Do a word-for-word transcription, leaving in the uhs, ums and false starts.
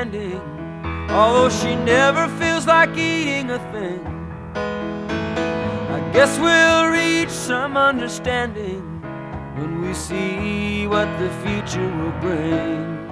standing, although she never feels like eating a thing. I guess we'll reach some understanding when we see what the future will bring.